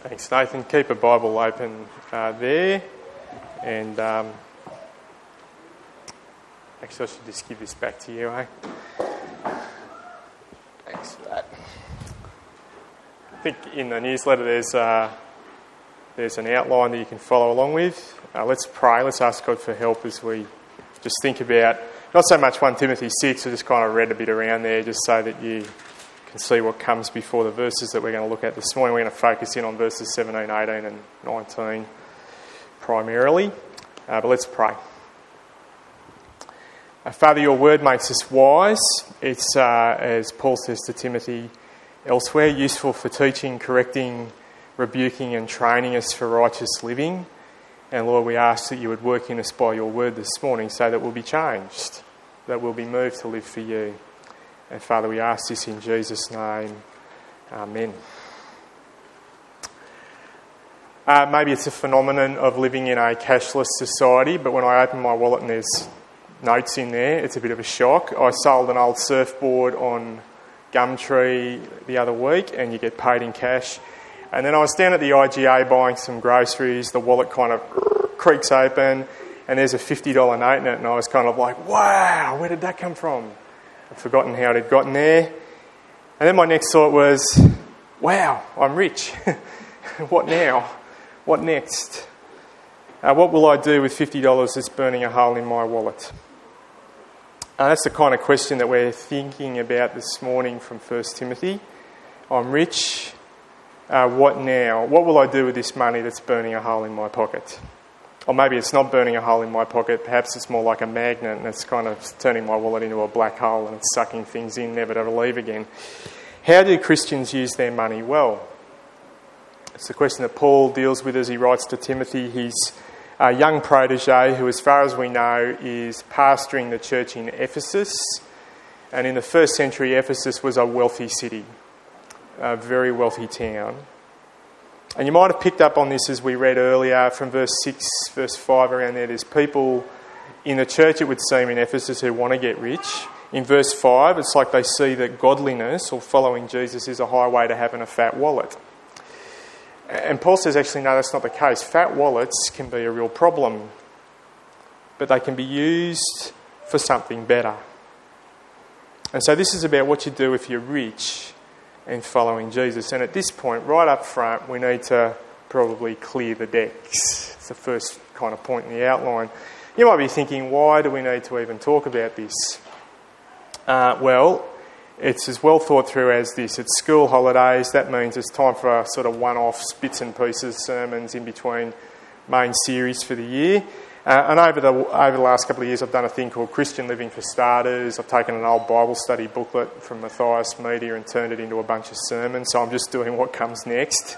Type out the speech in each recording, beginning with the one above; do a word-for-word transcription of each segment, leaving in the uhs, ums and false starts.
Thanks, Nathan. Keep a Bible open uh, there. And um, actually, I should just give this back to you, eh? Thanks for that. I think in the newsletter there's uh, there's an outline that you can follow along with. Uh, let's pray. Let's ask God for help as we just think about not so much First Timothy six. I just kind of read a bit around there just so that you can see what comes before the verses that we're going to look at this morning. We're going to focus in on verses seventeen, eighteen and nineteen primarily. Uh, but let's pray. Uh, Father, your word makes us wise. It's, uh, as Paul says to Timothy elsewhere, useful for teaching, correcting, rebuking and training us for righteous living. And Lord, we ask that you would work in us by your word this morning so that we'll be changed, that we'll be moved to live for you. And Father, we ask this in Jesus' name. Amen. Uh, maybe it's a phenomenon of living in a cashless society, but when I open my wallet and there's notes in there, it's a bit of a shock. I sold an old surfboard on Gumtree the other week and you get paid in cash. And then I was down at the I G A buying some groceries. The wallet kind of creaks open and there's a fifty dollars note in it, and I was kind of like, wow, where did that come from? I'd forgotten how it had gotten there. And then my next thought was, wow, I'm rich. What now? What next? Uh, what will I do with fifty dollars that's burning a hole in my wallet? Uh, that's the kind of question that we're thinking about this morning from First Timothy. I'm rich. Uh, what now? What will I do with this money that's burning a hole in my pocket? Or maybe it's not burning a hole in my pocket. Perhaps it's more like a magnet and it's kind of turning my wallet into a black hole and it's sucking things in, never to leave again. How do Christians use their money well? It's the question that Paul deals with as he writes to Timothy. He's a young protege who, as far as we know, is pastoring the church in Ephesus. And in the first century, Ephesus was a wealthy city, a very wealthy town. And you might have picked up on this as we read earlier from verse six, verse five around there. There's people in the church, it would seem, in Ephesus who want to get rich. In verse five, it's like they see that godliness or following Jesus is a highway to having a fat wallet. And Paul says, actually, no, that's not the case. Fat wallets can be a real problem, but they can be used for something better. And so this is about what you do if you're rich and following Jesus. And at this point, right up front, we need to probably clear the decks. It's the first kind of point in the outline. You might be thinking, why do we need to even talk about this? Uh, well, it's as well thought through as this. It's school holidays. That means it's time for a sort of one-off bits and pieces sermons in between main series for the year. Uh, and over the over the last couple of years, I've done a thing called Christian Living for Starters. I've taken an old Bible study booklet from Matthias Media and turned it into a bunch of sermons. So I'm just doing what comes next.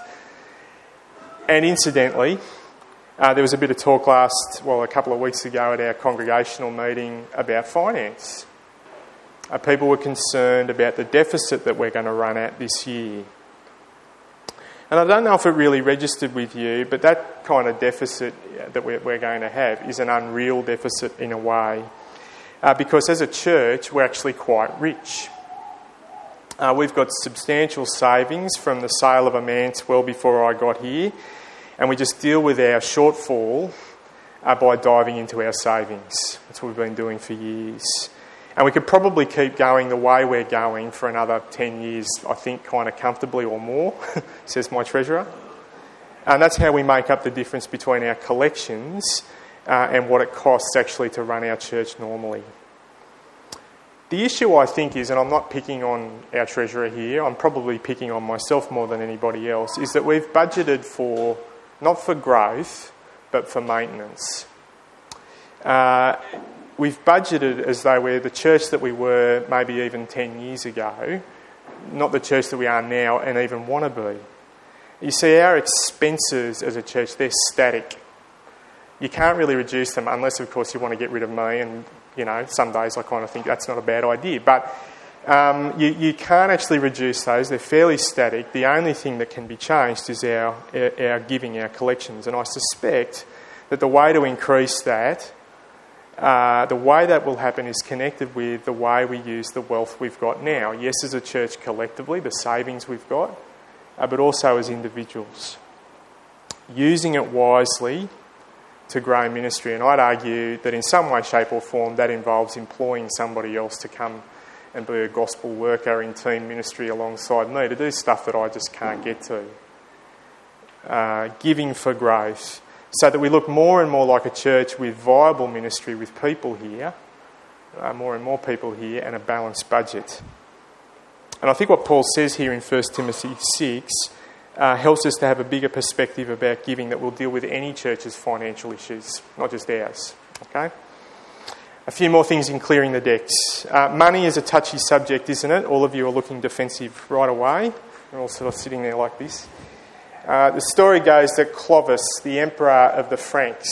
And incidentally, uh, there was a bit of talk last, well, a couple of weeks ago at our congregational meeting about finance. Uh, people were concerned about the deficit that we're going to run at this year. And I don't know if it really registered with you, but that kind of deficit that we're, we're going to have is an unreal deficit in a way. Uh, because as a church, we're actually quite rich. Uh, we've got substantial savings from the sale of a manse well before I got here, and we just deal with our shortfall uh, by diving into our savings. That's what we've been doing for years. And we could probably keep going the way we're going for another ten years, I think, kind of comfortably or more, says my treasurer. And that's how we make up the difference between our collections uh, and what it costs actually to run our church normally. The issue, I think, is, and I'm not picking on our treasurer here, I'm probably picking on myself more than anybody else, is that we've budgeted for, not for growth, but for maintenance. Uh... We've budgeted as though we're the church that we were maybe even ten years ago, not the church that we are now and even want to be. You see, our expenses as a church, they're static. You can't really reduce them unless, of course, you want to get rid of me. And, you know, some days I kind of think that's not a bad idea. But um, you, you can't actually reduce those. They're fairly static. The only thing that can be changed is our, our, our giving, our collections. And I suspect that the way to increase that Uh, the way that will happen is connected with the way we use the wealth we've got now. Yes, as a church collectively, the savings we've got, uh, but also as individuals. using it wisely to grow ministry. And I'd argue that in some way, shape or form that involves employing somebody else to come and be a gospel worker in team ministry alongside me, to do stuff that I just can't get to. Uh, giving for growth, so that we look more and more like a church with viable ministry, with people here, uh, more and more people here, and a balanced budget. And I think what Paul says here in First Timothy six uh, helps us to have a bigger perspective about giving that will deal with any church's financial issues, not just ours. Okay? A few more things in clearing the decks. Uh, money is a touchy subject, isn't it? All of you are looking defensive right away. You're all sort of sitting there like this. Uh, the story goes that Clovis, the emperor of the Franks,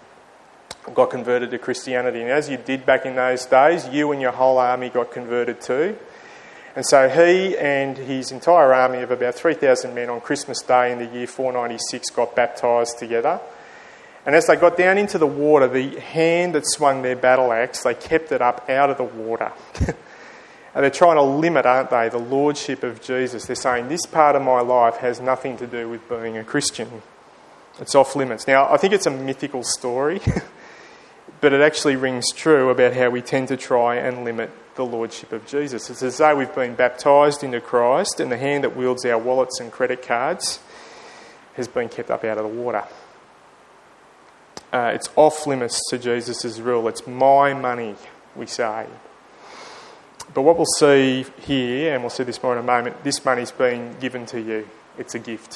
got converted to Christianity. And as you did back in those days, you and your whole army got converted too. And so he and his entire army of about three thousand men on Christmas Day in the year four ninety-six got baptised together. And as they got down into the water, the hand that swung their battle axe, they kept it up out of the water. And they're trying to limit, aren't they, the lordship of Jesus. They're saying this part of my life has nothing to do with being a Christian. It's off limits. Now, I think it's a mythical story, but it actually rings true about how we tend to try and limit the lordship of Jesus. It's as though we've been baptised into Christ and the hand that wields our wallets and credit cards has been kept up out of the water. Uh, it's off limits to Jesus' rule. It's my money, we say. But what we'll see here, and we'll see this more in a moment, this money's been given to you. It's a gift.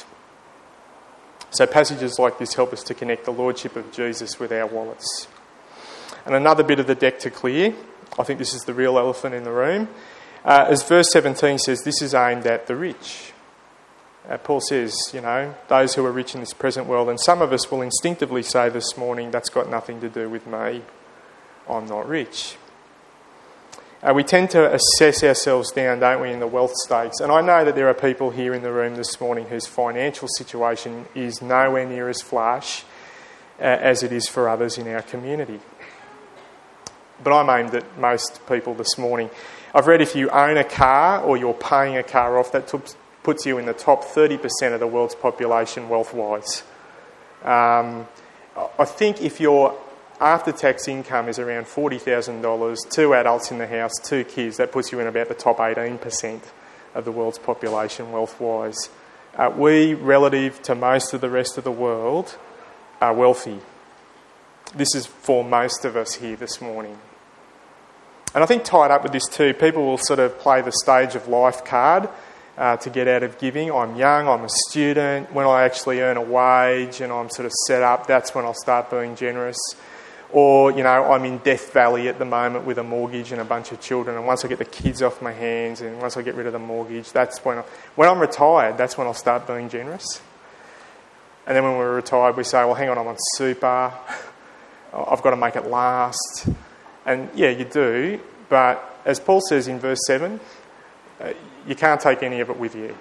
So passages like this help us to connect the lordship of Jesus with our wallets. And another bit of the deck to clear, I think this is the real elephant in the room, uh, as verse seventeen says, this is aimed at the rich. Uh, Paul says, you know, those who are rich in this present world, and some of us will instinctively say this morning, that's got nothing to do with me. I'm not rich. Uh, we tend to assess ourselves down, don't we, in the wealth stakes. And I know that there are people here in the room this morning whose financial situation is nowhere near as flush uh, as it is for others in our community. But I'm aimed at most people this morning. I've read if you own a car or you're paying a car off, that t- puts you in the top thirty percent of the world's population wealth-wise. Um, I think if your after-tax income is around forty thousand dollars, two adults in the house, two kids, that puts you in about the top eighteen percent of the world's population wealth-wise. Uh, we, relative to most of the rest of the world, are wealthy. This is for most of us here this morning. And I think tied up with this too, people will sort of play the stage of life card uh, to get out of giving. I'm young, I'm a student. When I actually earn a wage and I'm sort of set up, that's when I'll start being generous. Or, you know, I'm in Death Valley at the moment with a mortgage and a bunch of children, and once I get the kids off my hands and once I get rid of the mortgage, that's when I, when I'm retired, that's when I'll start being generous. And then when we're retired, we say, well, hang on, I'm on super, I've got to make it last. And yeah, you do, but as Paul says in verse seven, uh, you can't take any of it with you.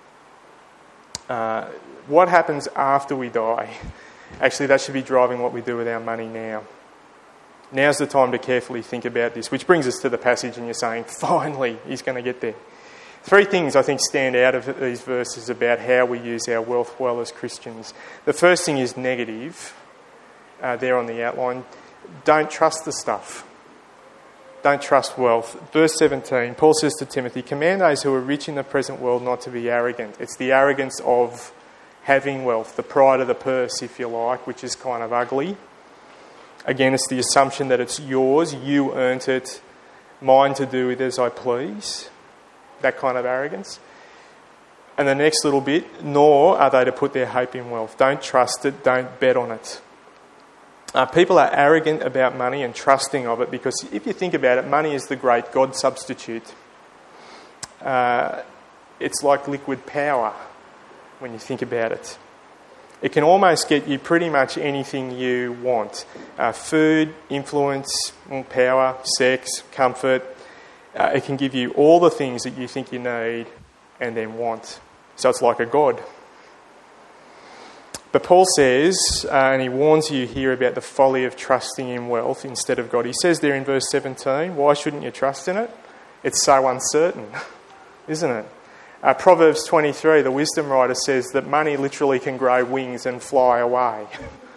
Uh, what happens after we die? Actually, that should be driving what we do with our money now. Now's the time to carefully think about this, which brings us to the passage, and you're saying, finally, he's going to get there. Three things I think stand out of these verses about how we use our wealth well as Christians. The first thing is negative, uh, there on the outline. Don't trust the stuff. Don't trust wealth. Verse seventeen, Paul says to Timothy, command those who are rich in the present world not to be arrogant. It's the arrogance of having wealth, the pride of the purse, if you like, which is kind of ugly. Again, it's the assumption that it's yours, you earned it, mine to do with as I please. That kind of arrogance. And the next little bit, nor are they to put their hope in wealth. Don't trust it, don't bet on it. Uh, people are arrogant about money and trusting of it because if you think about it, money is the great God substitute. Uh, it's like liquid power when you think about it. It can almost get you pretty much anything you want. Uh, food, influence, power, sex, comfort. Uh, it can give you all the things that you think you need and then want. So it's like a god. But Paul says, uh, and he warns you here about the folly of trusting in wealth instead of God. He says there in verse seventeen, why shouldn't you trust in it? It's so uncertain, isn't it? Uh, Proverbs twenty-three, the wisdom writer says that money literally can grow wings and fly away.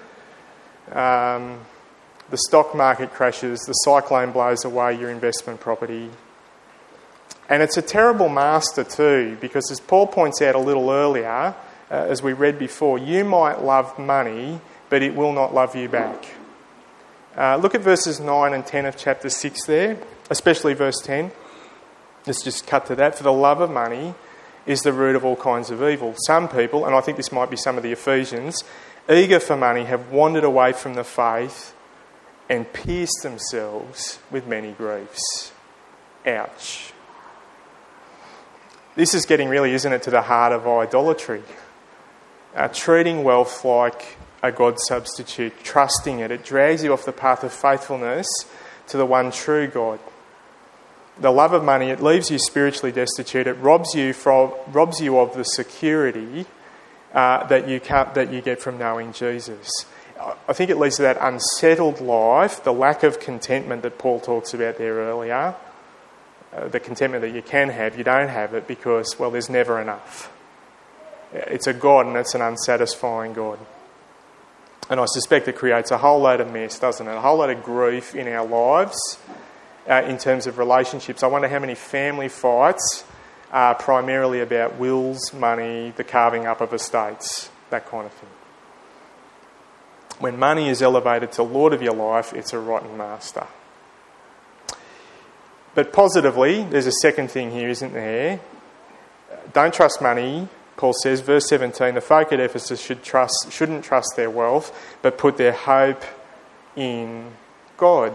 um, the stock market crashes, the cyclone blows away your investment property. And it's a terrible master too, because as Paul points out a little earlier, uh, as we read before, you might love money, but it will not love you back. Uh, look at verses nine and ten of chapter six there, especially verse ten. Let's just cut to that. For the love of money is the root of all kinds of evil. Some people, and I think this might be some of the Ephesians, eager for money, have wandered away from the faith and pierced themselves with many griefs. Ouch. This is getting really, isn't it, to the heart of idolatry. Uh, treating wealth like a God substitute, trusting it. It drags you off the path of faithfulness to the one true God. The love of money, it leaves you spiritually destitute. It robs you from, robs you of the security uh, that you can't, that you get from knowing Jesus. I think it leads to that unsettled life, the lack of contentment that Paul talks about there earlier. Uh, the contentment that you can have, you don't have it because, well, there's never enough. It's a God and it's an unsatisfying God. And I suspect it creates a whole load of mess, doesn't it? A whole lot of grief in our lives uh, in terms of relationships. I wonder how many family fights are primarily about wills, money, the carving up of estates, that kind of thing. When money is elevated to Lord of your life, it's a rotten master. But positively, there's a second thing here, isn't there? Don't trust money. Paul says, verse seventeen, the folk at Ephesus should trust, shouldn't trust their wealth, but put their hope in God.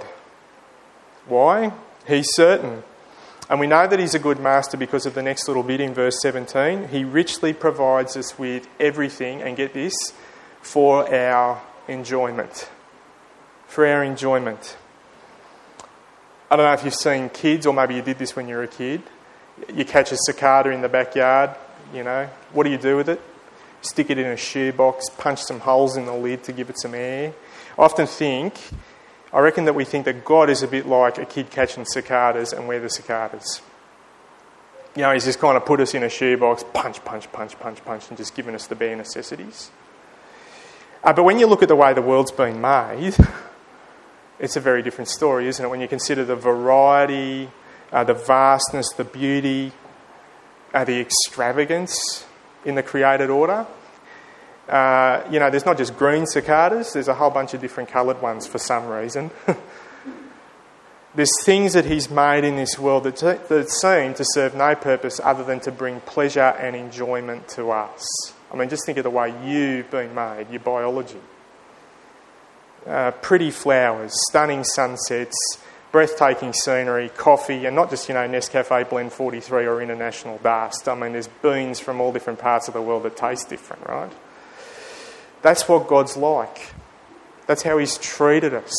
Why? He's certain. And we know that he's a good master because of the next little bit in verse seventeen. He richly provides us with everything, and get this, for our enjoyment. For our enjoyment. I don't know if you've seen kids, or maybe you did this when you were a kid. You catch a cicada in the backyard. You know, what do you do with it? Stick it in a shoebox, punch some holes in the lid to give it some air. I often think, I reckon that we think that God is a bit like a kid catching cicadas and we're the cicadas. You know, he's just kind of put us in a shoebox, punch, punch, punch, punch, punch, and just given us the bare necessities. Uh, but when you look at the way the world's been made, it's a very different story, isn't it? When you consider the variety, uh, the vastness, the beauty, Uh, the extravagance in the created order. Uh, you know, there's not just green cicadas, there's a whole bunch of different coloured ones for some reason. There's things that he's made in this world that, t- that seem to serve no purpose other than to bring pleasure and enjoyment to us. I mean, just think of the way you've been made, your biology. Uh, pretty flowers, stunning sunsets, breathtaking scenery, coffee, and not just, you know, Nescafe Blend forty-three or International Dust. I mean, there's beans from all different parts of the world that taste different, right? That's what God's like. That's how he's treated us.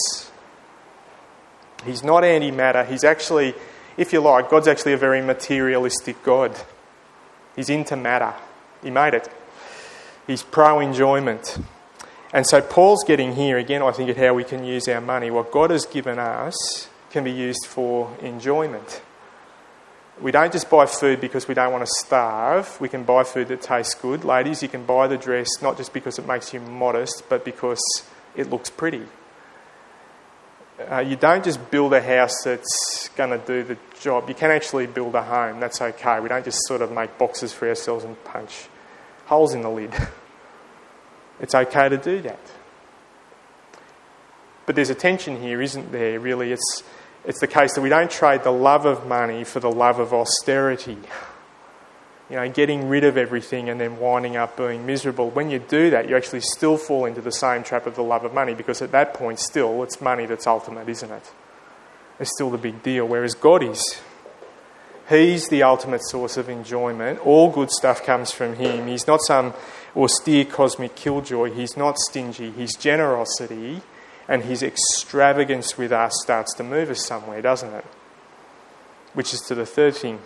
He's not antimatter. He's actually, if you like, God's actually a very materialistic God. He's into matter. He made it. He's pro-enjoyment. And so Paul's getting here, again, I think, at how we can use our money. What God has given us can be used for enjoyment. We don't just buy food because we don't want to starve. We can buy food that tastes good. Ladies, you can buy the dress not just because it makes you modest, but because it looks pretty. Uh, you don't just build a house that's going to do the job. You can actually build a home. That's okay. We don't just sort of make boxes for ourselves and punch holes in the lid. It's okay to do that. But there's a tension here, isn't there, really? It's it's the case that we don't trade the love of money for the love of austerity. You know, getting rid of everything and then winding up being miserable. When you do that, you actually still fall into the same trap of the love of money, because at that point still, it's money that's ultimate, isn't it? It's still the big deal, whereas God is. He's the ultimate source of enjoyment. All good stuff comes from him. He's not some austere cosmic killjoy. He's not stingy. His generosity and his extravagance with us starts to move us somewhere, doesn't it? Which is to the third thing.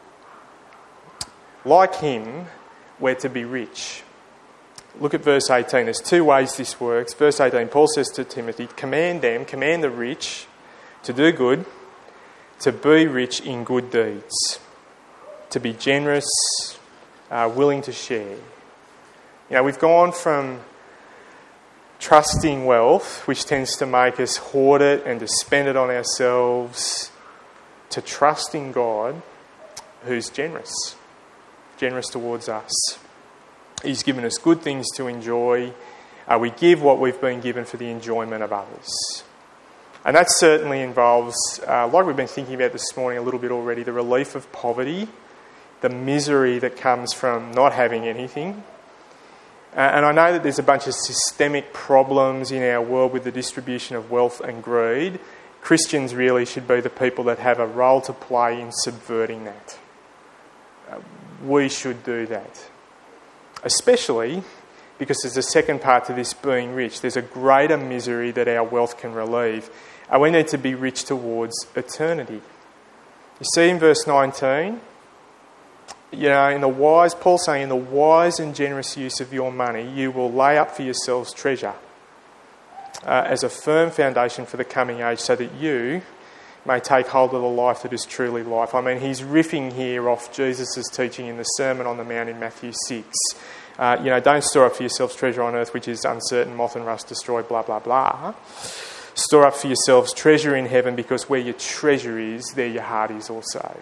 Like him, we're to be rich. Look at verse eighteen. There's two ways this works. Verse eighteen, Paul says to Timothy, command them, command the rich to do good, to be rich in good deeds. to be generous, uh, willing to share. You know, we've gone from trusting wealth, which tends to make us hoard it and to spend it on ourselves, to trusting God, who's generous, generous towards us. He's given us good things to enjoy. Uh, we give what we've been given for the enjoyment of others. And that certainly involves, uh, like we've been thinking about this morning a little bit already, the relief of poverty, the misery that comes from not having anything. Uh, and I know that there's a bunch of systemic problems in our world with the distribution of wealth and greed. Christians really should be the people that have a role to play in subverting that. Uh, we should do that. Especially because there's a second part to this being rich. There's a greater misery that our wealth can relieve. And we need to be rich towards eternity. You see in verse nineteen, you know, in the wise, Paul's saying, in the wise and generous use of your money, you will lay up for yourselves treasure uh, as a firm foundation for the coming age, so that you may take hold of the life that is truly life. I mean, he's riffing here off Jesus' teaching in the Sermon on the Mount in Matthew six. Uh, you know, don't store up for yourselves treasure on earth, which is uncertain, moth and rust destroy, blah, blah, blah. Store up for yourselves treasure in heaven, because where your treasure is, there your heart is also.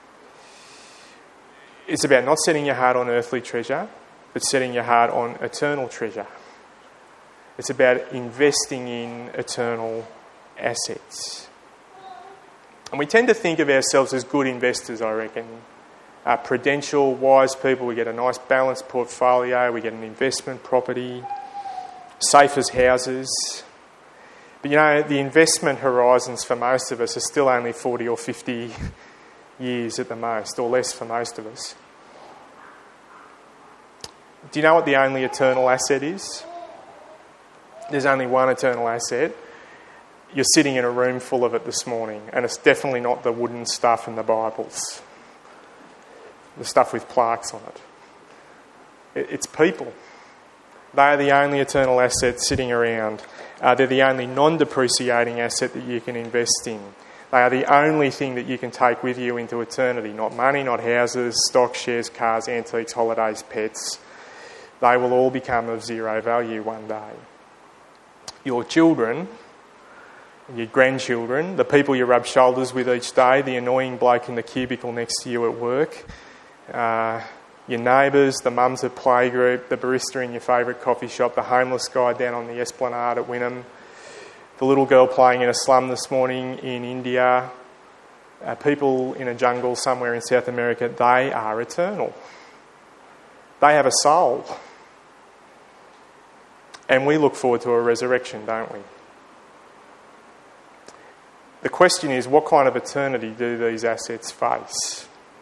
It's about not setting your heart on earthly treasure, but setting your heart on eternal treasure. It's about investing in eternal assets. And we tend to think of ourselves as good investors, I reckon. Uh, prudential, wise people, we get a nice balanced portfolio, we get an investment property, safe as houses. But you know, the investment horizons for most of us are still only forty or fifty years at the most, or less for most of us. Do you know what the only eternal asset is? There's only one eternal asset. You're sitting in a room full of it this morning, and it's definitely not the wooden stuff in the Bibles, the stuff with plaques on it. It's people. They are the only eternal asset sitting around. Uh, they're the only non-depreciating asset that you can invest in. They are the only thing that you can take with you into eternity. Not money, not houses, stocks, shares, cars, antiques, holidays, pets. They will all become of zero value one day. Your children, your grandchildren, the people you rub shoulders with each day, the annoying bloke in the cubicle next to you at work, uh, your neighbours, the mums at playgroup, the barista in your favourite coffee shop, the homeless guy down on the Esplanade at Wynnum, the little girl playing in a slum this morning in India, uh, people in a jungle somewhere in South America, they are eternal. They have a soul. And we look forward to a resurrection, don't we? The question is, what kind of eternity do these assets face?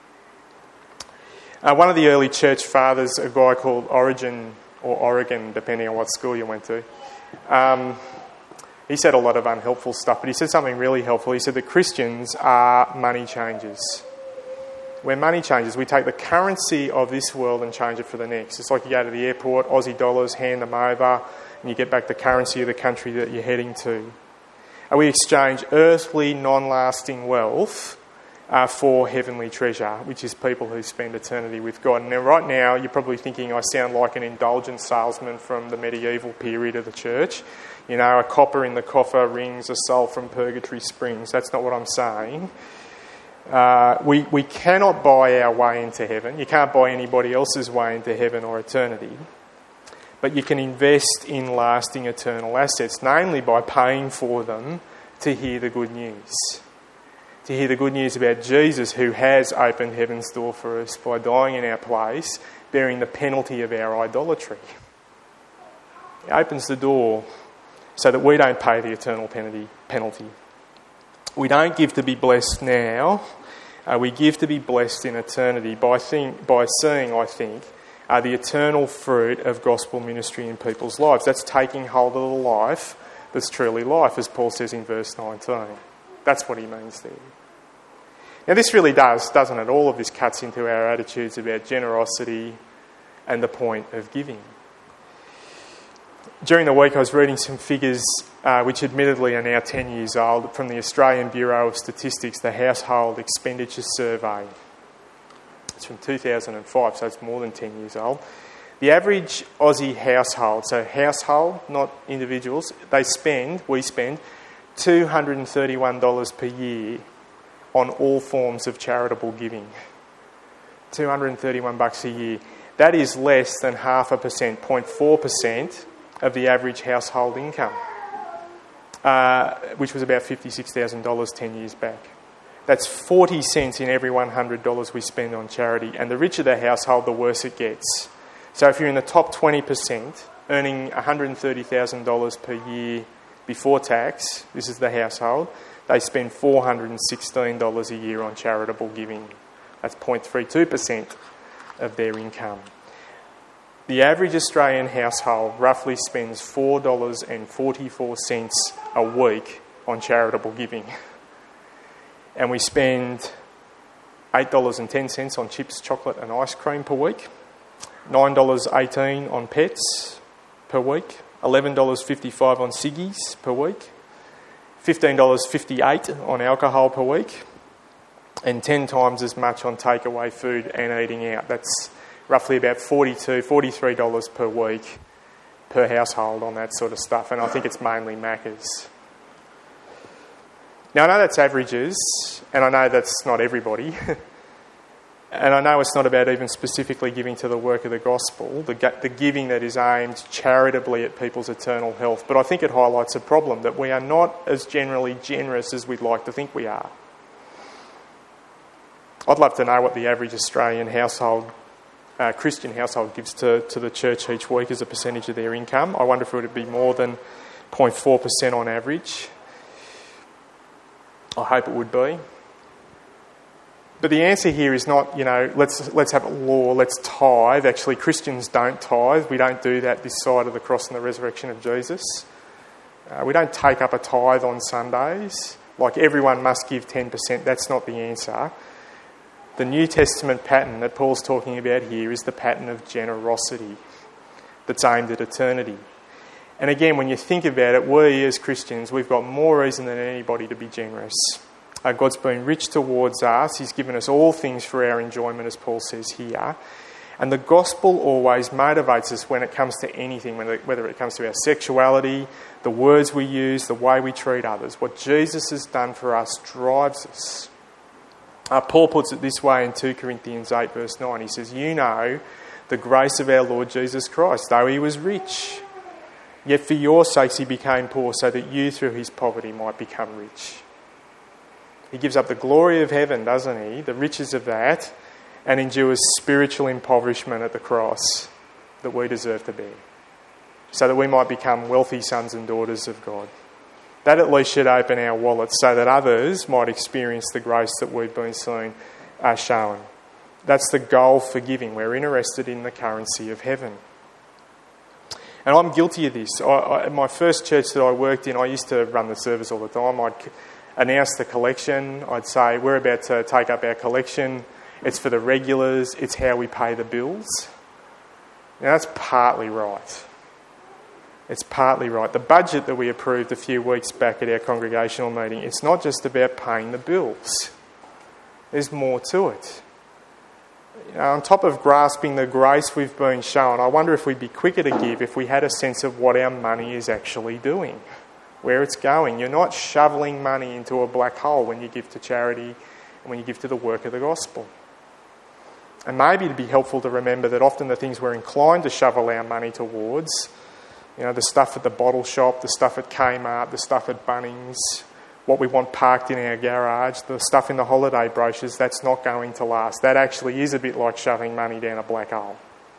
Uh, one of the early church fathers, a guy called Origen, or Oregon, depending on what school you went to, um, he said a lot of unhelpful stuff, but he said something really helpful. He said that Christians are money changers. We're money changers. We take the currency of this world and change it for the next. It's like you go to the airport, Aussie dollars, hand them over, and you get back the currency of the country that you're heading to. And we exchange earthly, non-lasting wealth uh, for heavenly treasure, which is people who spend eternity with God. And now, right now, you're probably thinking I sound like an indulgent salesman from the medieval period of the church. You know, a copper in the coffer rings a soul from purgatory springs. That's not what I'm saying. Uh, we, we cannot buy our way into heaven. You can't buy anybody else's way into heaven or eternity. But you can invest in lasting eternal assets, namely by paying for them to hear the good news. To hear the good news about Jesus, who has opened heaven's door for us by dying in our place, bearing the penalty of our idolatry. He opens the door so that we don't pay the eternal penalty. penalty. We don't give to be blessed now. Uh, we give to be blessed in eternity by, think, by seeing, I think, uh, the eternal fruit of gospel ministry in people's lives. That's taking hold of the life that's truly life, as Paul says in verse nineteen. That's what he means there. Now this really does, doesn't it? All of this cuts into our attitudes about generosity and the point of giving. During the week I was reading some figures uh, which admittedly are now ten years old from the Australian Bureau of Statistics, the Household Expenditure Survey. It's from two thousand five, so it's more than ten years old. The average Aussie household, so household, not individuals, they spend, we spend, two hundred thirty-one dollars per year on all forms of charitable giving. two hundred thirty-one bucks a year. That is less than half a percent, zero point four percent of the average household income, uh, which was about fifty-six thousand dollars ten years back. That's forty cents in every one hundred dollars we spend on charity. And the richer the household, the worse it gets. So if you're in the top twenty percent, earning one hundred thirty thousand dollars per year before tax, this is the household, they spend four hundred sixteen dollars a year on charitable giving. That's zero point three two percent of their income. The average Australian household roughly spends four dollars forty-four a week on charitable giving. And we spend eight dollars ten on chips, chocolate and ice cream per week, nine dollars eighteen on pets per week, eleven dollars fifty-five on ciggies per week, fifteen dollars fifty-eight on alcohol per week, and ten times as much on takeaway food and eating out. That's roughly about forty-two dollars, forty-three dollars per week per household on that sort of stuff. And I think it's mainly Macca's. Now, I know that's averages, and I know that's not everybody. And I know it's not about even specifically giving to the work of the gospel, the, the giving that is aimed charitably at people's eternal health. But I think it highlights a problem, that we are not as generally generous as we'd like to think we are. I'd love to know what the average Australian household, uh, Christian household, gives to, to the church each week as a percentage of their income. I wonder if it would be more than zero point four percent on average. I hope it would be. But the answer here is not, you know, let's let's have a law, let's tithe. Actually, Christians don't tithe. We don't do that this side of the cross and the resurrection of Jesus. Uh, we don't take up a tithe on Sundays. Like everyone must give ten percent. That's not the answer. The New Testament pattern that Paul's talking about here is the pattern of generosity that's aimed at eternity. And again, when you think about it, we as Christians, we've got more reason than anybody to be generous. Uh, God's been rich towards us. He's given us all things for our enjoyment, as Paul says here. And the gospel always motivates us when it comes to anything, whether it comes to our sexuality, the words we use, the way we treat others. What Jesus has done for us drives us. Uh, Paul puts it this way in two Corinthians eight verse nine. He says, "You know the grace of our Lord Jesus Christ, though he was rich, yet for your sakes he became poor, so that you through his poverty might become rich." He gives up the glory of heaven, doesn't he, the riches of that, and endures spiritual impoverishment at the cross that we deserve to bear, so that we might become wealthy sons and daughters of God. That at least should open our wallets so that others might experience the grace that we've been seeing uh, shown. That's the goal for giving. We're interested in the currency of heaven. And I'm guilty of this. I, I, my first church that I worked in, I used to run the service all the time. I'd announce the collection. I'd say, we're about to take up our collection. It's for the regulars. It's how we pay the bills. Now, that's partly right. It's partly right. The budget that we approved a few weeks back at our congregational meeting, it's not just about paying the bills. There's more to it. You know, on top of grasping the grace we've been shown, I wonder if we'd be quicker to give if we had a sense of what our money is actually doing, where it's going. You're not shoveling money into a black hole when you give to charity and when you give to the work of the gospel. And maybe it'd be helpful to remember that often the things we're inclined to shovel our money towards, you know, the stuff at the bottle shop, the stuff at Kmart, the stuff at Bunnings, what we want parked in our garage, the stuff in the holiday brochures, that's not going to last. That actually is a bit like shoving money down a black hole.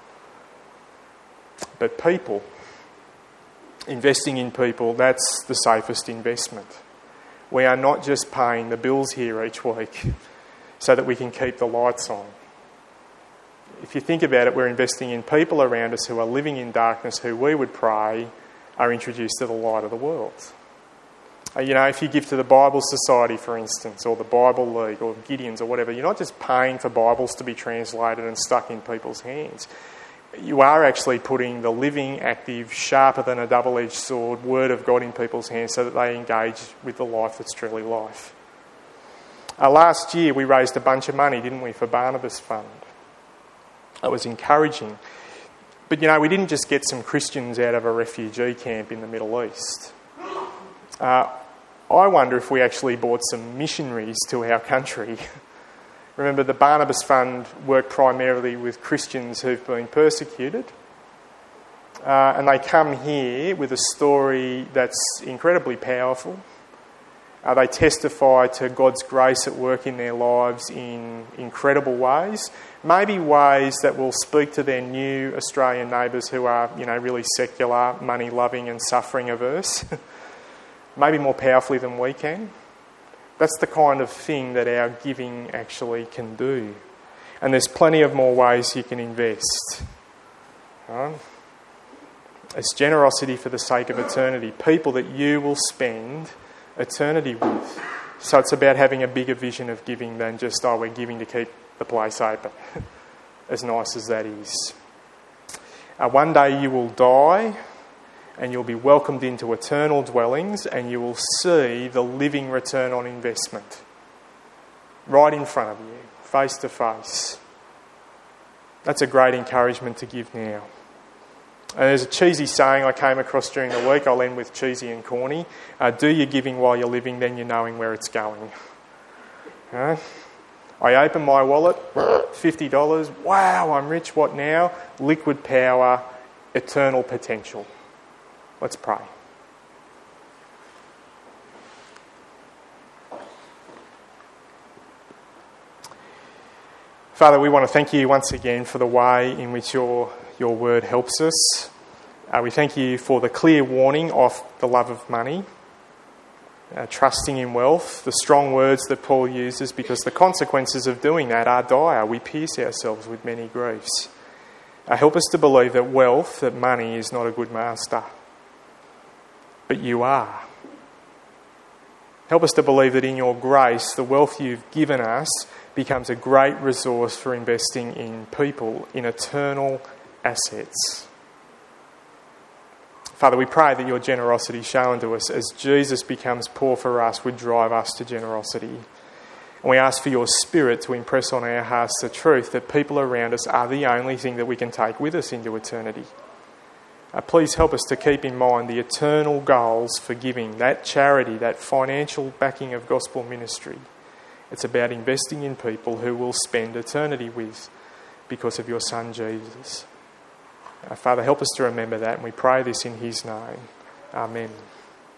But people, investing in people, that's the safest investment. We are not just paying the bills here each week so that we can keep the lights on. If you think about it, we're investing in people around us who are living in darkness, who we would pray are introduced to the light of the world. You know, if you give to the Bible Society, for instance, or the Bible League, or Gideon's, or whatever, you're not just paying for Bibles to be translated and stuck in people's hands. You are actually putting the living, active, sharper than a double-edged sword Word of God in people's hands so that they engage with the life that's truly life. Uh, last year we raised a bunch of money, didn't we, for Barnabas Fund. It was encouraging. But, you know, we didn't just get some Christians out of a refugee camp in the Middle East. Uh, I wonder if we actually brought some missionaries to our country. Remember, the Barnabas Fund worked primarily with Christians who've been persecuted. Uh, and they come here with a story that's incredibly powerful. Uh, they testify to God's grace at work in their lives in incredible ways. Maybe ways that will speak to their new Australian neighbours who are, you know, really secular, money-loving and suffering-averse. Maybe more powerfully than we can. That's the kind of thing that our giving actually can do. And there's plenty of more ways you can invest. Right? It's generosity for the sake of eternity. People that you will spend eternity with. So it's about having a bigger vision of giving than just, oh, we're giving to keep the place open. As nice as that is. Uh, one day you will die and you'll be welcomed into eternal dwellings and you will see the living return on investment. Right in front of you, face to face. That's a great encouragement to give now. And there's a cheesy saying I came across during the week. I'll end with cheesy and corny. Uh, do your giving while you're living, then you're knowing where it's going. Uh, I open my wallet, fifty dollars. Wow, I'm rich. What now? Liquid power, eternal potential. Let's pray. Father, we want to thank you once again for the way in which your Your word helps us. Uh, we thank you for the clear warning of the love of money, uh, trusting in wealth, the strong words that Paul uses, because the consequences of doing that are dire. We pierce ourselves with many griefs. Uh, help us to believe that wealth, that money is not a good master, but you are. Help us to believe that in your grace, the wealth you've given us becomes a great resource for investing in people, in eternal assets. Father, we pray that your generosity shown to us as Jesus becomes poor for us would drive us to generosity. And we ask for your Spirit to impress on our hearts the truth that people around us are the only thing that we can take with us into eternity. Uh, please help us to keep in mind the eternal goals for giving, that charity, that financial backing of gospel ministry. It's about investing in people who will spend eternity with because of your Son, Jesus. Uh, Father, help us to remember that, and we pray this in his name. Amen.